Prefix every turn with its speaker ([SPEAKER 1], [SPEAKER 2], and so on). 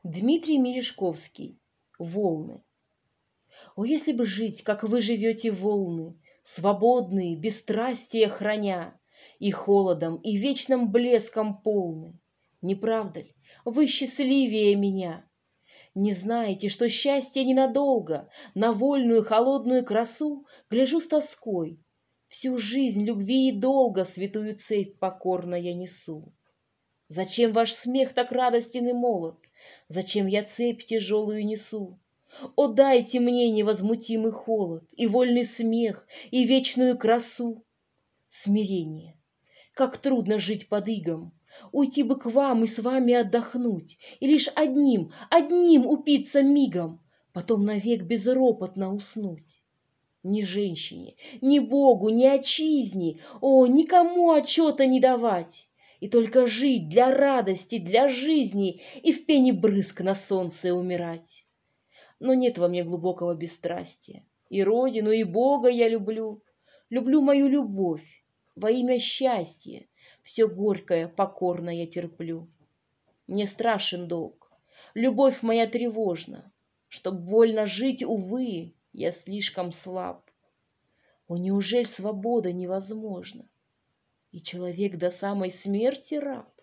[SPEAKER 1] Дмитрий Мережковский. Волны. О, если бы жить, как вы живете, волны, свободные, бесстрастие храня, и холодом, и вечным блеском полны! Не правда ли, вы счастливее меня? Не знаете, что счастье ненадолго, на вольную холодную красу гляжу с тоской. Всю жизнь любви и долга святую цепь покорно я несу. Зачем ваш смех так радостен и молод? Зачем я цепь тяжелую несу? О, дайте мне невозмутимый холод, и вольный смех, и вечную красу! Смирение. Как трудно жить под игом! Уйти бы к вам и с вами отдохнуть, и лишь одним упиться мигом, потом навек безропотно уснуть. Ни женщине, ни Богу, ни отчизне, о, никому отчета не давать, и только жить для радости, для жизни, и в пене брызг на солнце умирать. Но нет во мне глубокого бесстрастия, и родину, и Бога я люблю, люблю мою любовь, во имя счастья, все горькое покорно я терплю. Мне страшен долг, любовь моя тревожна, чтоб вольно жить, увы, я слишком слаб. О, неужель свобода невозможна, и человек до самой смерти раб?